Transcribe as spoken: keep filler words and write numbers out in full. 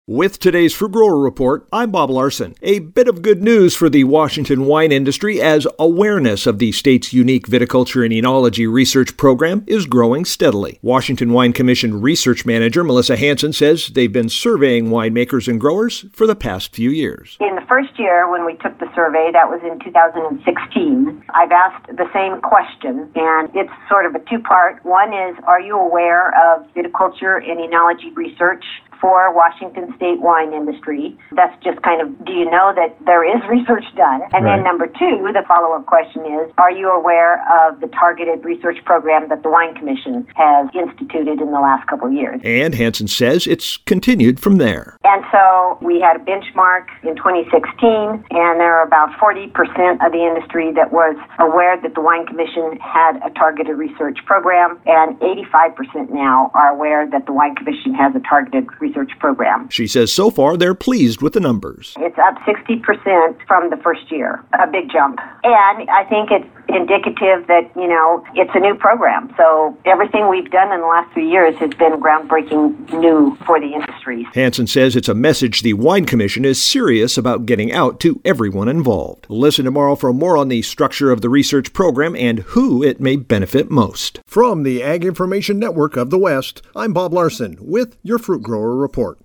With today's Fruit Grower Report, I'm Bob Larson. A bit of good news for the Washington wine industry as awareness of the state's unique viticulture and enology research program is growing steadily. Washington Wine Commission Research Manager Melissa Hansen says they've been surveying winemakers and growers for the past few years. In the first year when we took the survey, that was in two thousand sixteen, I've asked the same question, and it's sort of a two-part. One is, are you aware of viticulture and enology research for Washington state wine industry? That's just kind of, do you know that there is research done? And Right. then number two, the follow-up question is, are you aware of the targeted research program that the Wine Commission has instituted in the last couple of years? And Hansen says it's continued from there. And so we had a benchmark in twenty sixteen, and there are about forty percent of the industry that was aware that the Wine Commission had a targeted research program, and eighty-five percent now are aware that the Wine Commission has a targeted research program. She says so far they're pleased with the numbers. It's up sixty percent from the first year, a big jump. And I think it's indicative that, you know, it's a new program. So everything we've done in the last few years has been groundbreaking new for the industry. Hansen says it's a message the Wine Commission is serious about getting out to everyone involved. Listen tomorrow for more on the structure of the research program and who it may benefit most. From the Ag Information Network of the West, I'm Bob Larson with your Fruit Grower Report.